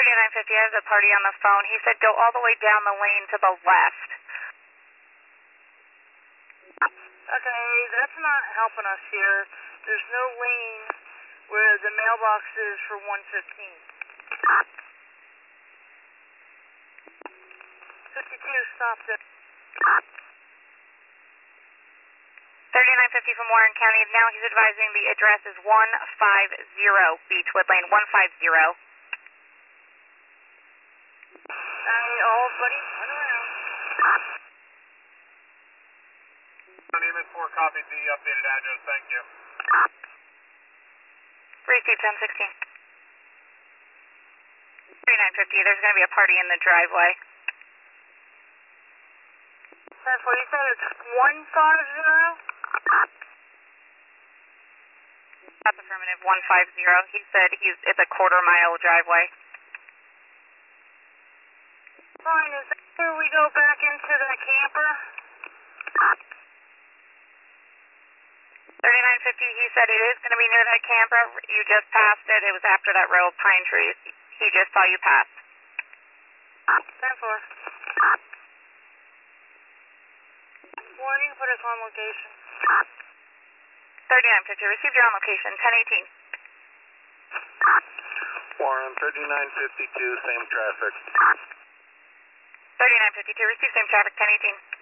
3950, I have the party on the phone. He said go all the way down the lane to the left. Okay, that's not helping us here. There's no lane where the mailbox is for 115. 52 stopped it. 3950 from Warren County. Now he's advising the address is 150 Beechwood Lane, 150. All buddy, run around. Unit 4 copied the updated address, thank you. Receive 1016. 3950, there's going to be a party in the driveway. 10-4, you said it's 150? That's affirmative, 150. He said it's a quarter-mile driveway. Fine, is that where we go back into the camper? 3950, he said it is going to be near that camper. You just passed it. It was after that row of pine trees. He just saw you pass. 10-4. Warning, put us on location. 3950, received your on location, 1018. Warren, 3952, same traffic. 3952, received same traffic, 1018.